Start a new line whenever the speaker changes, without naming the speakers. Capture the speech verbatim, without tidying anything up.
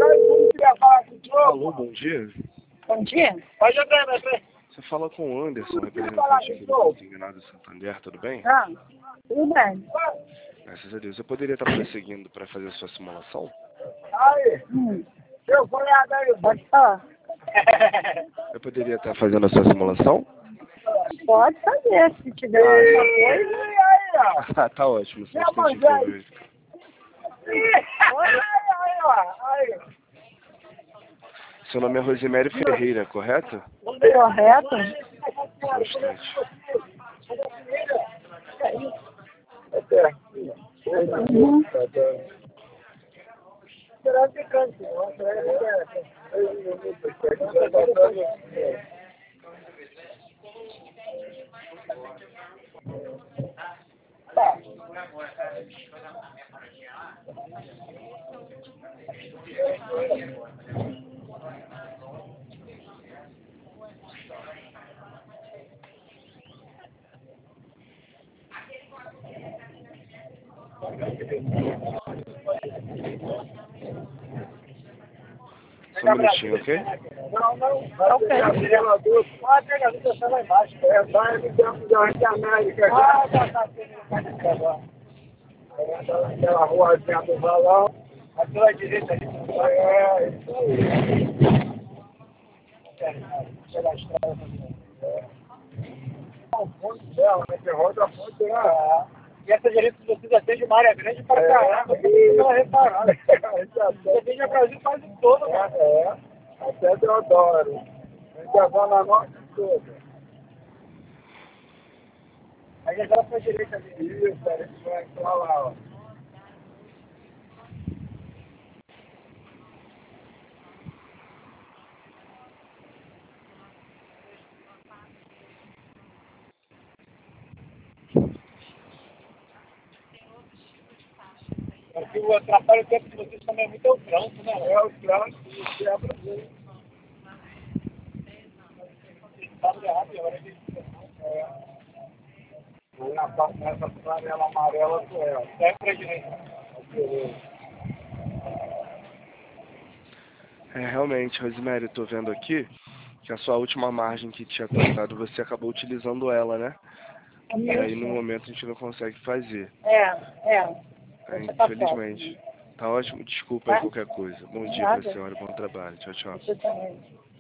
Alô, bom dia.
Bom dia.
Você fala com o Anderson, representante aqui do Consignado Santander, tudo bem?
Ah, tudo bem.
Graças a Deus. Eu poderia estar prosseguindo para fazer a sua simulação?
Hum. Pode falar.
Eu poderia estar fazendo a sua simulação?
Pode fazer, se tiver alguma coisa.
Ah, tá ótimo. Só um instantinho que eu vejo. Seu nome é Rosimério Ferreira, correto?
Correto?
Só um instante.
Uhum.
Só um minutinho, ok?
Não, não, tá ok. Pode pegar a vida lá embaixo. É, vai no campo de América. Ah, tá, tá. Aquela ruazinha do valão. A tua direita ali. É, isso aí. Pela estrada também. É. O ponto dela, né? Que roda a ponte lá. E essa direita de vocês atende uma área grande para caramba. Tem que reparar. Você atende a Brasil quase todo, né? É. Até Deodoro. A gente já vai na norte toda. Aí já vai para a direita ali. Isso, a gente vai entrar lá, ó. Porque o atrapalho o tempo de vocês também é muito é o trânsito, né? É o trânsito e quebra tudo. Sabe errado, agora a gente é. Na parte nessa flanela amarela do ela. Sai pra direita.
É, realmente, Rosimério, eu tô vendo aqui que a sua última margem que tinha tratado, você acabou utilizando ela, né? E aí, no momento, a gente não consegue fazer.
É, é.
É, infelizmente. Tá ótimo. Desculpa aí qualquer coisa. Bom dia pra
Nada.
senhora. Bom trabalho. Tchau, tchau.
Você também.